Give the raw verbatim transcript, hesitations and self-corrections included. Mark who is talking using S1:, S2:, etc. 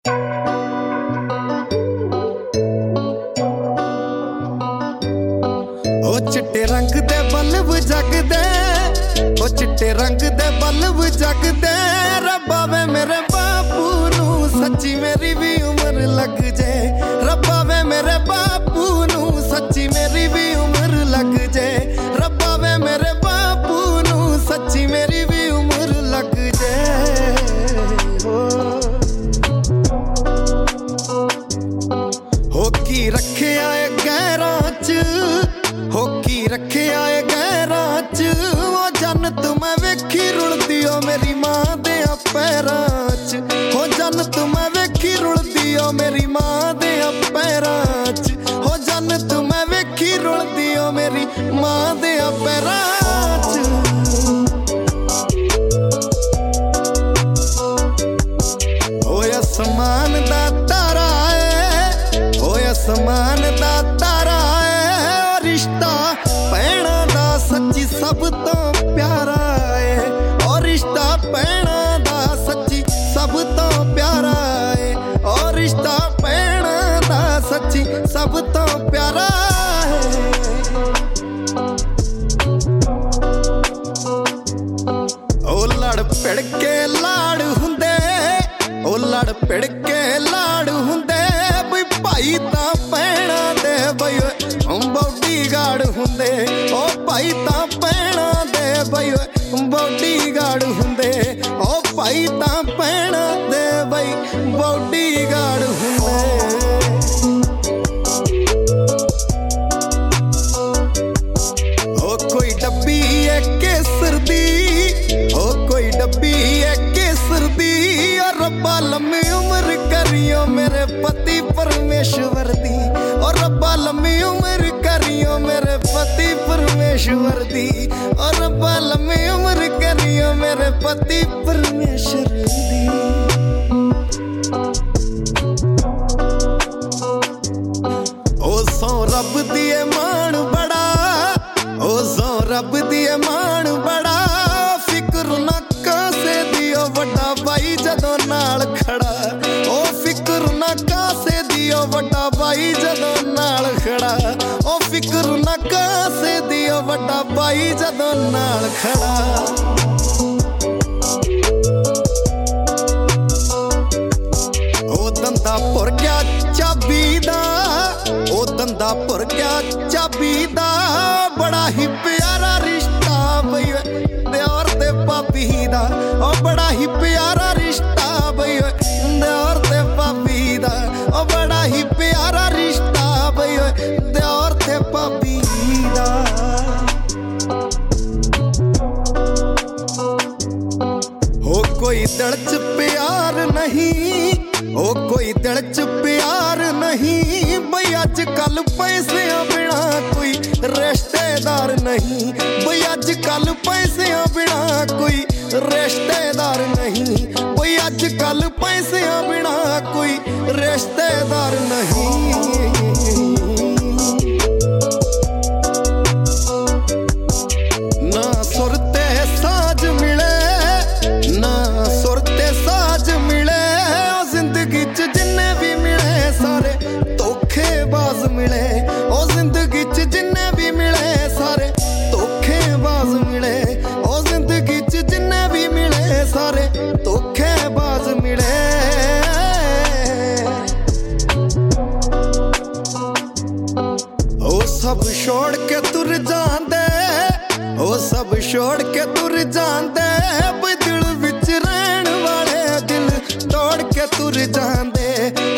S1: ओ चिट्टे रंग दे बल्ब जगदे, ओ चिट्टे रंग दे बल्ब जगदे। रब्बा वे मेरे बापू नू सच्ची मेरी भी उम्र लग जाए। रब्बा वे मेरे बापू नू सच्ची मेरी भी उम्र लग जाए। रब्बा वे मेरे बापू नू सच्ची मेरी भी उम्र लग जाए। हो की रखे आए गैरां च, हो की रखे आए गैरां च। ओ जन्नत मैं वेखी रुलदी ओ मेरी मां दे पैरां च। हो जन्नत मैं वेखी रुलदी ओ मेरी मां दे पैरां च। हो जन्नत मैं वेखी रुलदी ओ मेरी मां दे पैरां च। ओ आसमान दा तारा है, ओ आसमान दा तारा है। रिश्ता भैणा दा सच्ची सब तो प्यारा है। ओ रिश्ता भैणा दा सच्ची सब तो प्यारा है। ओ रिश्ता भैणा दा सच्ची सब तो प्यारा है। ओ लड़ पिड़ के लाड़ हुंदे, ओ लड़ पिड़ के लाड़ हुंदे। बई भाई तां भैणा दे बई बॉडी गार्ड हुंदे। ओ भाई तां भैणा दे बई बॉडी गार्ड हुंदे। ओ भाई तां भैणा दे बई बॉडी गार्ड हुंदे। ओ कोई डब्बी है केसर दी, ओ कोई डब्बी है केसर दी। और रब्बा लम्मी उम्र करियो मेरे पति परमेश्वर दी। और रब्बा लम्मी उम्र करियो मेरे पति परमेश्वर दी। और रब्बा लम्मी उम्र करियो मेरे पति परमेश्वर दी। ओ सौ रब दिए मान बड़ा, ओ सौ रब दिए मान बड़ा। फिक्र ना कासे दियो वड्डा भाई जदों नाल खड़ा। ओ फिक्र ना कासे दियो वड्डा भाई जदों नाल खड़ा। ओ फिक्र ना कासे दियो वड्डा भाई जदों नाल खड़ा। ओ दंदा भुर गया चाबी दा, ओ दंदा भुर गया चाबी दा। बड़ा ही प्यारा रिश्ता बई दियोर ते भाभी दा। ओ बड़ा ही प्यारा रिश्ता बई दियोर ते भाभी दा। ओ बड़ा ही प्यारा रिश्ता बई दियोर ते भाभी दा। हो कोई दिल च प्यार नहीं, ओ कोई दिल च प्यार नहीं। बई अज कल पैसियां बिना कोई रिश्तेदार नहीं। बई अज कल पैसियां बिना कोई रिश्तेदार नहीं। बई अज कल पैसियां बिना कोई रिश्तेदार नहीं। ना सुरते साज मिले, ना सुरते साज मिले। जिंदगी च जिन्ने भी मिले सारे धोखेबाज मिले। ओ जिंदगी च जिन्ने भी मिले सारे धोखेबाज मिले। ओ जिंदगी च जिन्ने भी मिले सारे धोखेबाज मिले। ओ सब छोड़ के तुर जांदे, ओ सब छोड़ के तुर जांदे। बई दिल विच रहन वाले दिल तोड़ के तुर जांदे।